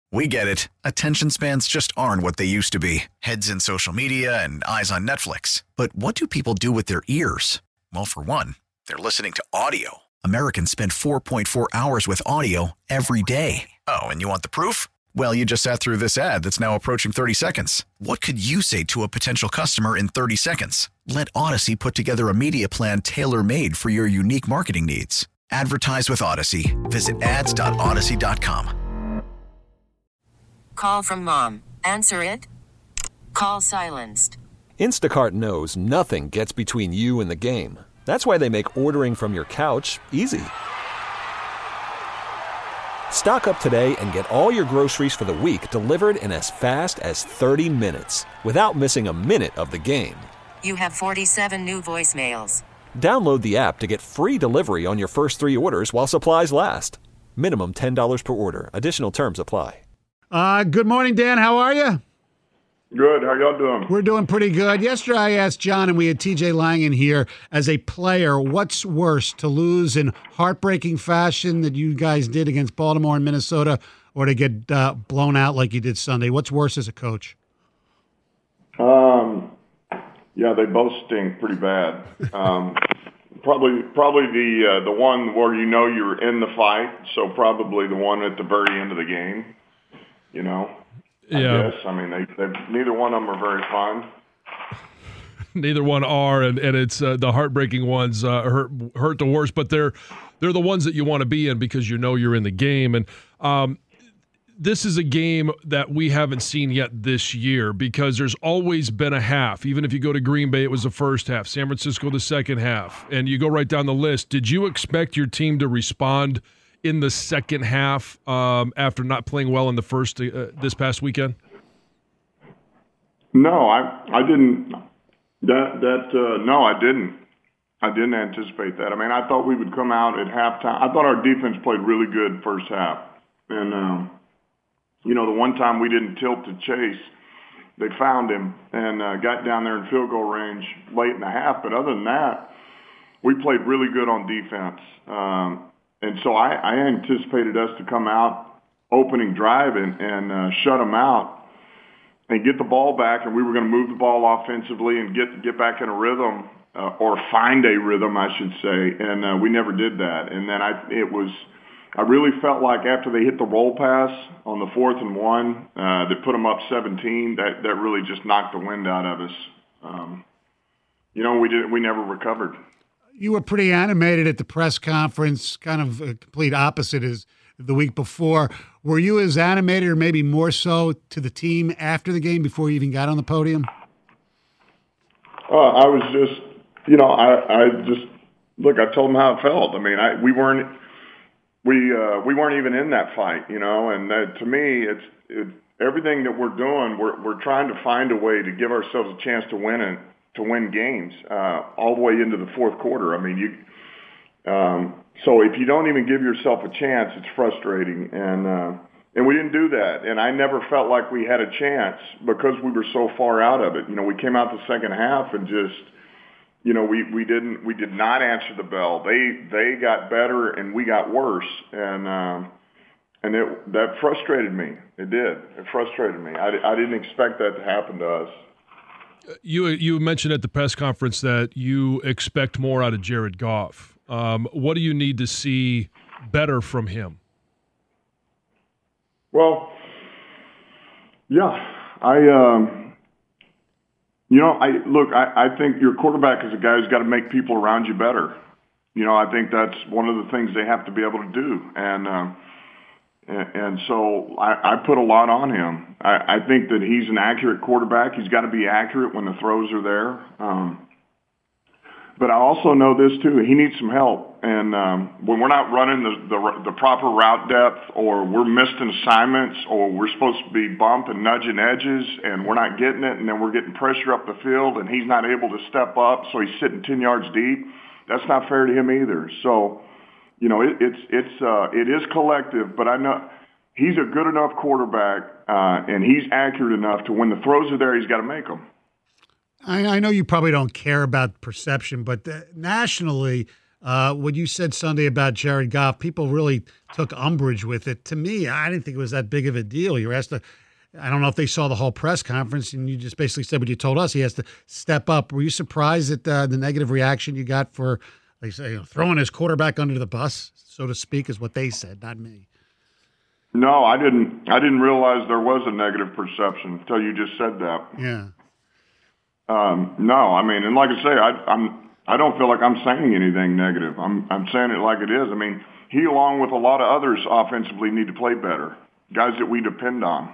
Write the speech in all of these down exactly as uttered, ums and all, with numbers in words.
We get it. Attention spans just aren't what they used to be. Heads in social media and eyes on Netflix. But what do people do with their ears? Well, for one, they're listening to audio. Americans spend four point four hours with audio every day. Oh, and you want the proof? Well, you just sat through this ad that's now approaching thirty seconds. What could you say to a potential customer in thirty seconds? Let Odyssey put together a media plan tailor-made for your unique marketing needs. Advertise with Odyssey. Visit ads dot odyssey dot com. Call from mom. Answer it. Call silenced. Instacart knows nothing gets between you and the game. That's why they make ordering from your couch easy. Stock up today and get all your groceries for the week delivered in as fast as thirty minutes without missing a minute of the game. You have forty-seven new voicemails. Download the app to get free delivery on your first three orders while supplies last. Minimum ten dollars per order. Additional terms apply. Uh, good morning, Dan. How are you? Good. How y'all doing? We're doing pretty good. Yesterday I asked John, and we had T J Lang in here, as a player, what's worse, to lose in heartbreaking fashion that you guys did against Baltimore and Minnesota, or to get uh, blown out like you did Sunday? What's worse as a coach? Um, yeah, they both stink pretty bad. Um, probably, probably the uh, the one where you know you're in the fight. So probably the one at the very end of the game. You know, I yeah. guess. I mean, they, they neither one of them are very fun. Neither one are, and, and it's uh, the heartbreaking ones uh, hurt hurt the worst. But they're they're the ones that you want to be in because you know you're in the game. And um, this is a game that we haven't seen yet this year because there's always been a half. Even if you go to Green Bay, it was the first half. San Francisco, the second half, and you go right down the list. Did you expect your team to respond in the second half um, after not playing well in the first uh, this past weekend? No, I I didn't. That that uh, no, I didn't. I didn't anticipate that. I mean, I thought we would come out at halftime. I thought our defense played really good first half, and um, you know, the one time we didn't tilt to Chase, they found him and uh, got down there in field goal range late in the half. But other than that, we played really good on defense. Um, And so I, I anticipated us to come out opening drive and, and uh, shut them out and get the ball back, and we were going to move the ball offensively and get get back in a rhythm uh, or find a rhythm, I should say. And uh, we never did that. And then I it was I really felt like after they hit the roll pass on the fourth and one uh, that put them up seventeen, that that really just knocked the wind out of us. Um, you know, we did we never recovered. You were pretty animated at the press conference, kind of a complete opposite as the week before. Were you as animated or maybe more so to the team after the game before you even got on the podium? Uh, I was just, you know, I, I just, look, I told them how it felt. I mean, I, we weren't, we, uh, we weren't even in that fight, you know, and that, to me, it's, it, everything that we're doing, we're, we're trying to find a way to give ourselves a chance to win it. To win games uh, all the way into the fourth quarter. I mean, you. Um, so if you don't even give yourself a chance, it's frustrating, and uh, and we didn't do that. And I never felt like we had a chance because we were so far out of it. You know, we came out the second half and just, you know, we, we didn't we did not answer the bell. They they got better and we got worse, and um, and it that frustrated me. It did. It frustrated me. I, I didn't expect that to happen to us. You you mentioned at the press conference that you expect more out of Jared Goff. Um, what do you need to see better from him? Well, yeah, I, um, you know, I look. I, I think your quarterback is a guy who's got to make people around you better. You know, I think that's one of the things they have to be able to do, and. Um, And so I, I put a lot on him. I, I think that he's an accurate quarterback. He's got to be accurate when the throws are there. Um, but I also know this, too. He needs some help. And um, when we're not running the, the, the proper route depth, or we're missing assignments, or we're supposed to be bump and nudging edges, and we're not getting it, and then we're getting pressure up the field, and he's not able to step up, so he's sitting ten yards deep, that's not fair to him either. So, you know, it, it's it's uh, it is collective, but I know he's a good enough quarterback, uh, and he's accurate enough to when the throws are there, he's got to make them. I, I know you probably don't care about perception, but the, nationally, Uh, what you said Sunday about Jared Goff, people really took umbrage with it. To me, I didn't think it was that big of a deal. You were asked to, I don't know if they saw the whole press conference, and you just basically said what you told us. He has to step up. Were you surprised at uh, the negative reaction you got for, like, say, you know, throwing his quarterback under the bus, so to speak, is what they said, not me? No, I didn't. I didn't realize there was a negative perception until you just said that. Yeah. Um, no, I mean, and like I say, I, I'm. I don't feel like I'm saying anything negative. I'm. I'm saying it like it is. I mean, he, along with a lot of others, offensively need to play better. Guys that we depend on.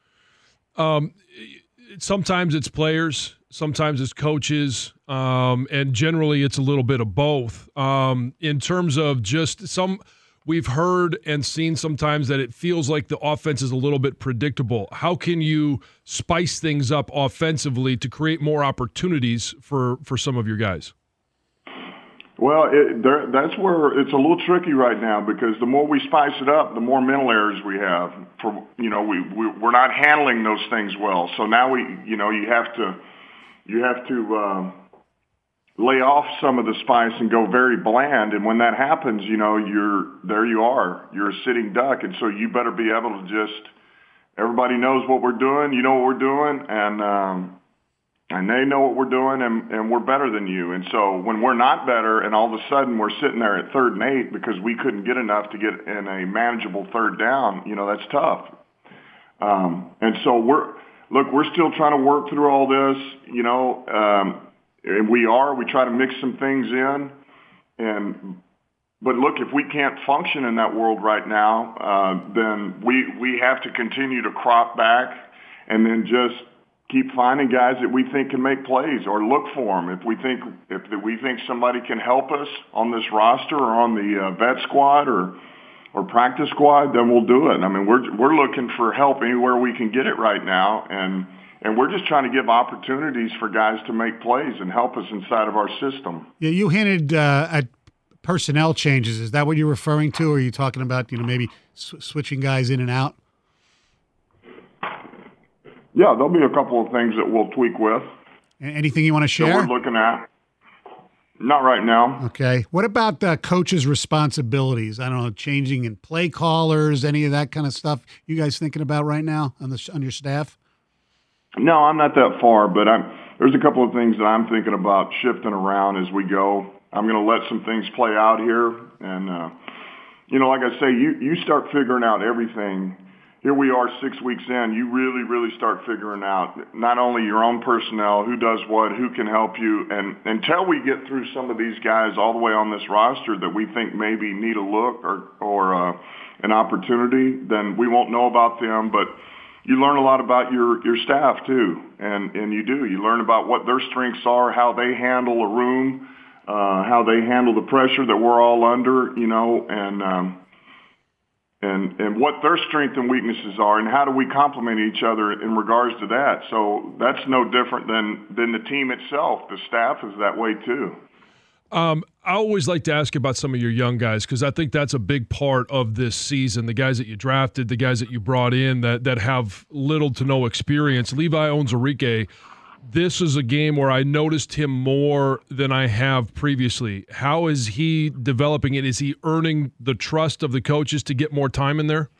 Um, sometimes it's players, sometimes it's coaches, um, and generally it's a little bit of both. Um, in terms of just some. We've heard and seen sometimes that it feels like the offense is a little bit predictable. How can you spice things up offensively to create more opportunities for, for some of your guys? Well, it, there, that's where it's a little tricky right now, because the more we spice it up, the more mental errors we have. For you know, we, we we're not handling those things well. So now we, you know, you have to you have to. Um, lay off some of the spice and go very bland. And when that happens, you know, you're, there you are, you're a sitting duck. And so you better be able to just, everybody knows what we're doing, you know what we're doing, and, um, and they know what we're doing, and, and we're better than you. And so when we're not better and all of a sudden we're sitting there at third and eight because we couldn't get enough to get in a manageable third down, you know, that's tough. Um, and so we're, look, we're still trying to work through all this, you know, um, and we are. We try to mix some things in, and but look, if we can't function in that world right now, uh, then we we have to continue to crop back, and then just keep finding guys that we think can make plays, or look for them. If we think if we think somebody can help us on this roster or on the uh, vet squad or or practice squad, then we'll do it. I mean, we're we're looking for help anywhere we can get it right now, and. And we're just trying to give opportunities for guys to make plays and help us inside of our system. Yeah, you hinted uh, at personnel changes. Is that what you're referring to, or are you talking about, you know, maybe sw- switching guys in and out? Yeah, there'll be a couple of things that we'll tweak with. Anything you want to share? That we're looking at. Not right now. Okay. What about uh, coaches' responsibilities? I don't know, changing in play callers, any of that kind of stuff. You guys thinking about right now on the on your staff? No, I'm not that far, but I'm, there's a couple of things that I'm thinking about shifting around as we go. I'm going to let some things play out here. And, uh, you know, like I say, you, you start figuring out everything. Here we are six weeks in. You really, really start figuring out not only your own personnel, who does what, who can help you. And until we get through some of these guys all the way on this roster that we think maybe need a look or, or uh, an opportunity, then we won't know about them. But you learn a lot about your, your staff, too, and, and you do. You learn about what their strengths are, how they handle a room, uh, how they handle the pressure that we're all under, you know, and um, and and what their strengths and weaknesses are, and how do we complement each other in regards to that. So that's no different than, than the team itself. The staff is that way, too. Um, I always like to ask about some of your young guys, because I think that's a big part of this season. The guys that you drafted, the guys that you brought in that that have little to no experience. Levi Onwuzurike, this is a game where I noticed him more than I have previously. How is he developing it? Is he earning the trust of the coaches to get more time in there?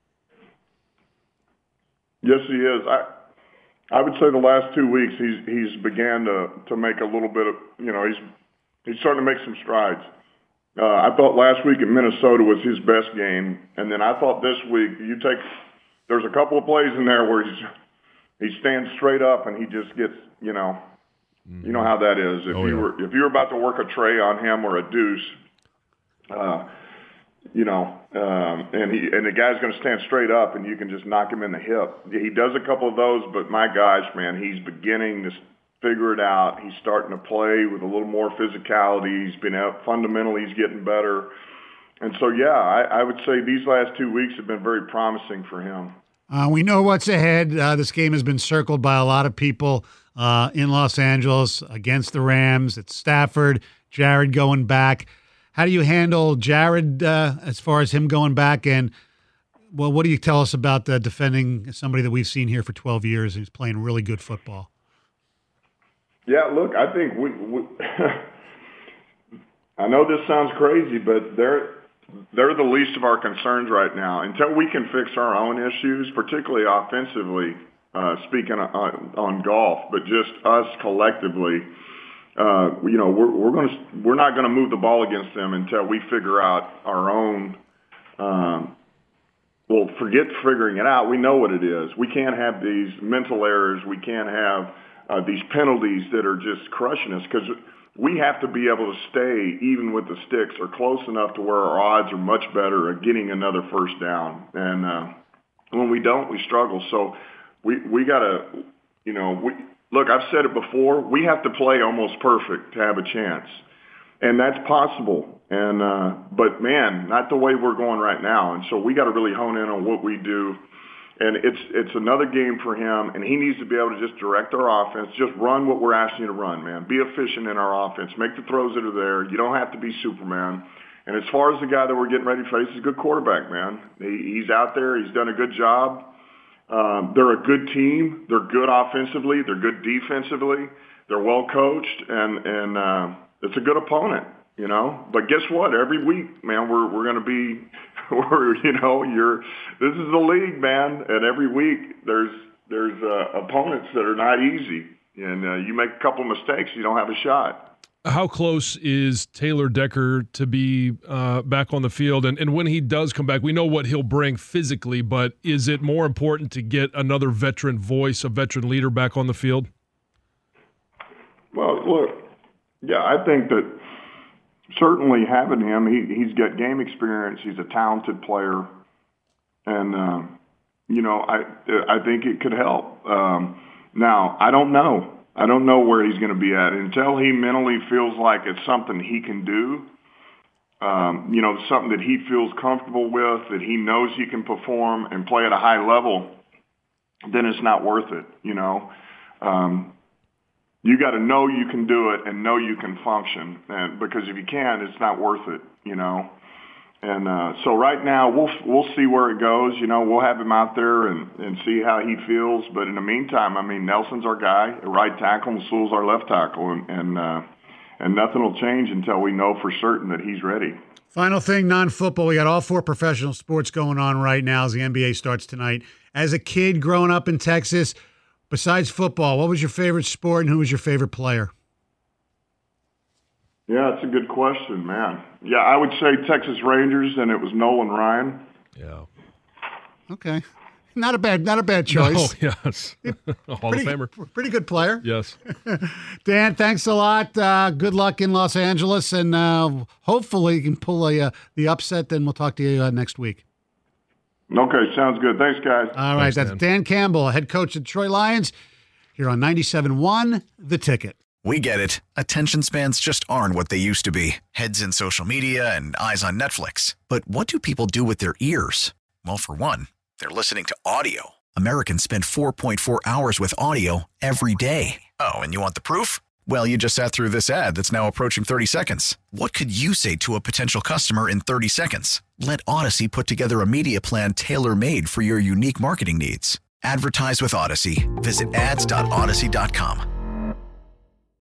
Yes, he is. I I would say the last two weeks he's he's began to to make a little bit of, you know, he's He's starting to make some strides. Uh, I thought last week at Minnesota was his best game, and then I thought this week you take. There's a couple of plays in there where he's he stands straight up and he just gets, you know, mm-hmm. you know how that is. If oh, you yeah. were if you were about to work a tray on him or a deuce, uh, you know, um, and he and the guy's going to stand straight up and you can just knock him in the hip. He does a couple of those, but my gosh, man, he's beginning to figure it out. He's starting to play with a little more physicality. He's been out fundamentally. He's getting better. And so, yeah, I, I would say these last two weeks have been very promising for him. Uh, we know what's ahead. Uh, this game has been circled by a lot of people uh, in Los Angeles against the Rams. It's Stafford, Jared going back. How do you handle Jared uh, as far as him going back? And, well, what do you tell us about uh, defending somebody that we've seen here for twelve years who's playing really good football? Yeah, look, I think we, we I know this sounds crazy, but they're they're the least of our concerns right now. Until we can fix our own issues, particularly offensively, uh, speaking on, on golf, but just us collectively, uh, you know, we're we're going to we're not going to move the ball against them until we figure out our own. Um, well, forget figuring it out. We know what it is. We can't have these mental errors. We can't have uh, these penalties that are just crushing us, because we have to be able to stay even with the sticks or close enough to where our odds are much better at getting another first down. And uh, when we don't, we struggle. So we we got to, you know, we, look, I've said it before, we have to play almost perfect to have a chance. And that's possible. And uh, but, man, not the way we're going right now. And so we got to really hone in on what we do. And it's it's another game for him, and he needs to be able to just direct our offense. Just run what we're asking you to run, man. Be efficient in our offense. Make the throws that are there. You don't have to be Superman. And as far as the guy that we're getting ready to face, he's a good quarterback, man. He, he's out there. He's done a good job. Um, they're a good team. They're good offensively. They're good defensively. They're well coached, and and uh, it's a good opponent. You know, but guess what? Every week, man, we're we're going to be, we're you know, you're this is the league, man, and every week there's there's uh, opponents that are not easy, and uh, you make a couple mistakes, you don't have a shot. How close is Taylor Decker to be uh, back on the field? And and when he does come back, we know what he'll bring physically, but is it more important to get another veteran voice, a veteran leader back on the field? Well, look, yeah, I think that. Certainly having him, he, he's got game experience. He's a talented player. And, uh, you know, I I think it could help. Um, now, I don't know. I don't know where he's going to be at. Until he mentally feels like it's something he can do, um, you know, something that he feels comfortable with, that he knows he can perform and play at a high level, then it's not worth it, you know. Um You got to know you can do it and know you can function, and because if you can't, it's not worth it, you know. And uh, so right now we'll we'll see where it goes. You know, we'll have him out there and, and see how he feels. But in the meantime, I mean, Nelson's our guy, at right tackle, and Sewell's our left tackle, and and, uh, and nothing will change until we know for certain that he's ready. Final thing, non-football. We got all four professional sports going on right now as the N B A starts tonight. As a kid growing up in Texas, besides football, what was your favorite sport and who was your favorite player? Yeah, that's a good question, man. Yeah, I would say Texas Rangers, and it was Nolan Ryan. Yeah. Okay. Not a bad not a bad choice. No, yes. Hall pretty, of Famer. Pretty good player. Yes. Dan, thanks a lot. Uh, good luck in Los Angeles, and uh, hopefully you can pull a, uh, the upset, then we'll talk to you uh, next week. Okay, sounds good. Thanks, guys. All right, Thanks, that's Dan. Dan Campbell, head coach of Detroit Lions, here on ninety-seven point one, The Ticket. We get it. Attention spans just aren't what they used to be. Heads in social media and eyes on Netflix. But what do people do with their ears? Well, for one, they're listening to audio. Americans spend four point four hours with audio every day. Oh, and you want the proof? Well, you just sat through this ad that's now approaching thirty seconds. What could you say to a potential customer in thirty seconds? Let Odyssey put together a media plan tailor-made for your unique marketing needs. Advertise with Odyssey. Visit ads dot odyssey dot com.